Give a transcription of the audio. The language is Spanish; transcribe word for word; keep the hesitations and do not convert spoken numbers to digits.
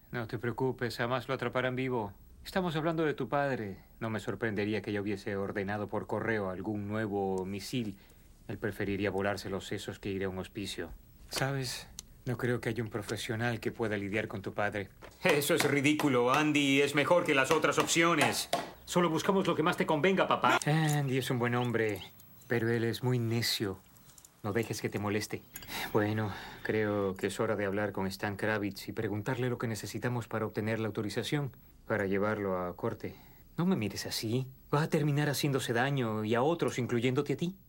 No te preocupes, jamás lo atraparán vivo. Estamos hablando de tu padre. No me sorprendería que ya hubiese ordenado por correo algún nuevo misil. Él preferiría volarse los sesos que ir a un hospicio. ¿Sabes? No creo que haya un profesional que pueda lidiar con tu padre. Eso es ridículo. Andy es mejor que las otras opciones. Solo buscamos lo que más te convenga, papá. Andy es un buen hombre, pero él es muy necio. No dejes que te moleste. Bueno, creo que es hora de hablar con Stan Kravitz y preguntarle lo que necesitamos para obtener la autorización para llevarlo a corte. No me mires así. Va a terminar haciéndose daño y a otros, incluyéndote a ti.